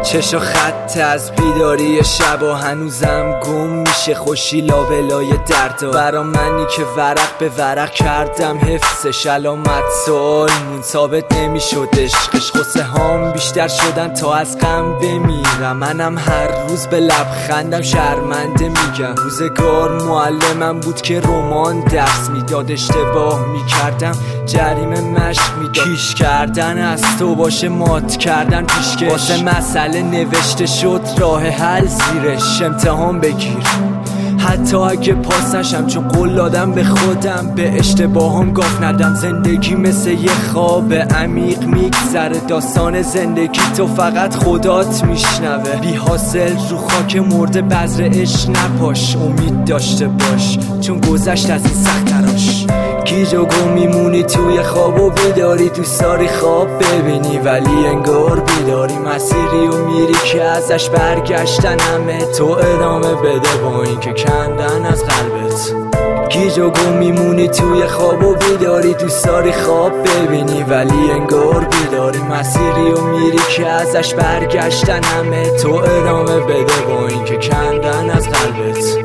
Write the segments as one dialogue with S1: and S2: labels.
S1: چشا خط از بیداری شب و هنوزم گم میشه خوشی لابلای دردا. برا منی که ورق به ورق کردم حفظش، علامت سوال مون ثابت نمیشد عشقش. غصه هام بیشتر شدن تا از غم بمیرم، منم هر روز به لبخندم شرمنده میگم. روزگار معلمم بود که رمان درس میداد، اشتباه میکردم جریمه مشق میداد. کیش کردن از تو باشه مات کردن پیشکش، واسه مسئله نوشته شد راه حل زیرش. امتحان بگیر حتی اگه پاس نشم، چون قول دادم به خودم به اشتباهام گاف ندم. زندگی مثل یه خواب عمیق میگذره، داستان زندگی تو فقط خدات میشنوه. بی حاصل رو خاک مرده بذر عشق نپاش، امید داشته باش چون گذشت از این سخت تراش. گیج و گم میمونی توی خواب و بیداری، دوست داری خواب ببینی ولی انگار بیداری. مسیری و میری که ازش برگشتن همه، تو ادامه بده با این که کندن از قلبت. گیج و گم میمونی توی خواب و بیداری، دوست داری خواب ببینی ولی انگار بیداری. مسیری و میری که ازش برگشتن همه، تو ادامه بده با این که کندن از قلبت.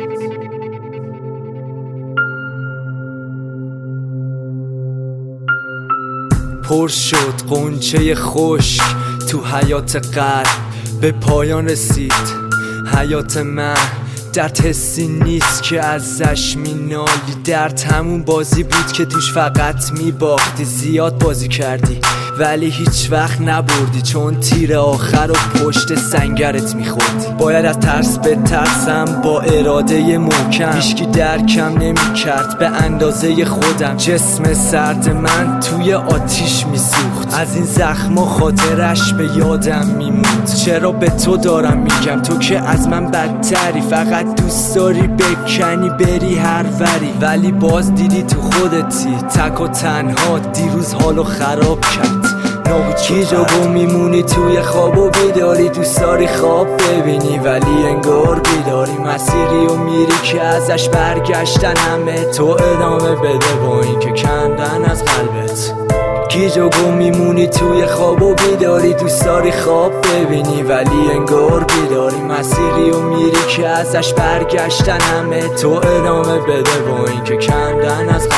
S1: پر شد غنچه خشک تو حیات قلب، به پایان رسید حیات من. درد حسی نیست که ازش مینالی، درد همون بازی بود که توش فقط میباختی. زیاد بازی کردی ولی هیچ وقت نبردی، چون تیر آخر و پشت سنگرت میخوردی. باید از ترس بترسم با اراده محکم، هیچکی درکم نمیکرد به اندازه خودم. جسم سرد من توی آتیش میسوخت، از این زخما خاطرش به یادم میموند. چرا به تو دارم میگم تو که از من بدتری، فقط دوست داری بکنی بری هر وری، ولی باز دیدی تو خودتی تک و تنها. دیروز حالو خراب کرد نابود شد. گیج و گم میمونی توی خواب و بیداری، دوست داری خواب ببینی ولی انگار بیداری. مسیری و میری که ازش برگشتن همه، تو ادامه بده با این که کندن از قلبت. گیج و گم میمونی توی خواب و بیداری، دوست داری خواب ببینی ولی انگار بیداری. مسیری و میری که ازش برگشتن همه، تو ادامه بده با این که کندن از